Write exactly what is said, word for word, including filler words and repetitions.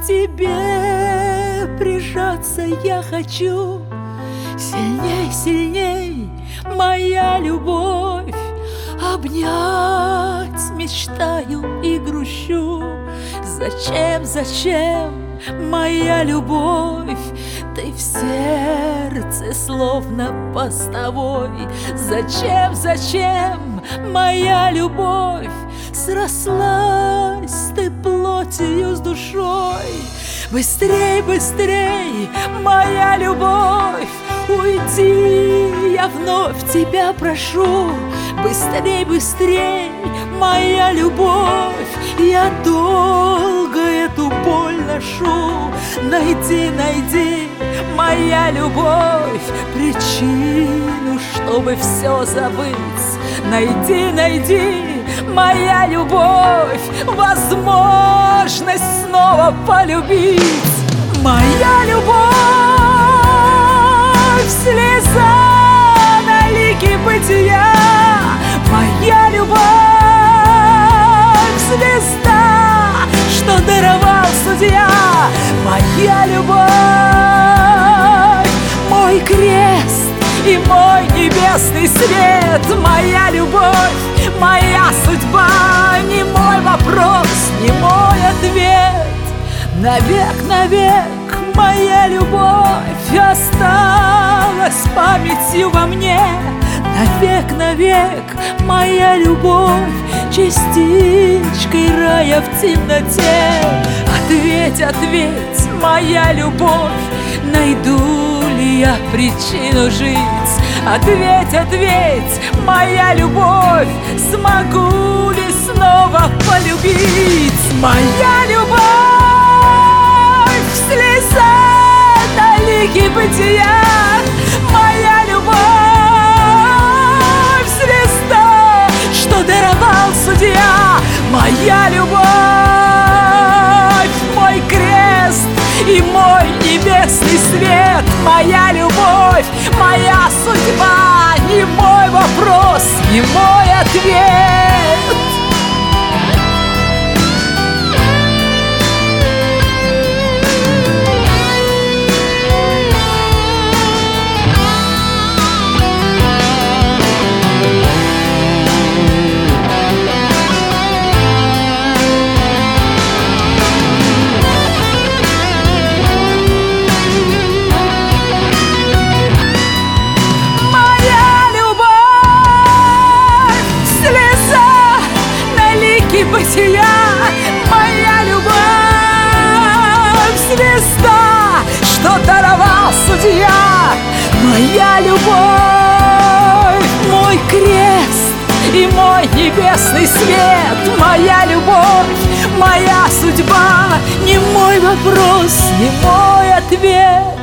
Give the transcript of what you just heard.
тебе прижаться я хочу. Сильней, сильней, моя любовь, обнять мечтаю и грущу. Зачем, зачем, моя любовь, ты в сердце словно постовой. Зачем, зачем, моя любовь, срослась ты плотью с душой. Быстрей, быстрей, моя любовь, уйди, я вновь тебя прошу. Быстрей, быстрей, моя любовь, я долго эту боль ношу. Найди, найди, моя любовь, причину, чтобы все забыть. Найди, найди, моя любовь, возможность снова полюбить. Моя любовь, слеза на лике бытия. Моя любовь, звезда, что даровал судья. Моя любовь, мой крест и мой небесный свет. Моя любовь, моя судьба, не мой вопрос, не мой ответ. Навек, навек, моя любовь осталась памятью во мне. Навек, навек, моя любовь, частичкой рая в темноте. Ответь, ответь, моя любовь, найду ли я причину жить? Ответь, ответь, моя любовь, смогу ли снова полюбить? Моя любовь, слеза на лике бытия. Моя любовь, звезда, что даровал судья. Моя любовь, мой крест и мой небесный свет. Моя любовь, моя судьба, не мой вопрос, не мой ответ. Бытия, моя любовь, звезда, что даровал судья. Моя любовь, мой крест и мой небесный свет. Моя любовь, моя судьба, не мой вопрос, не мой ответ.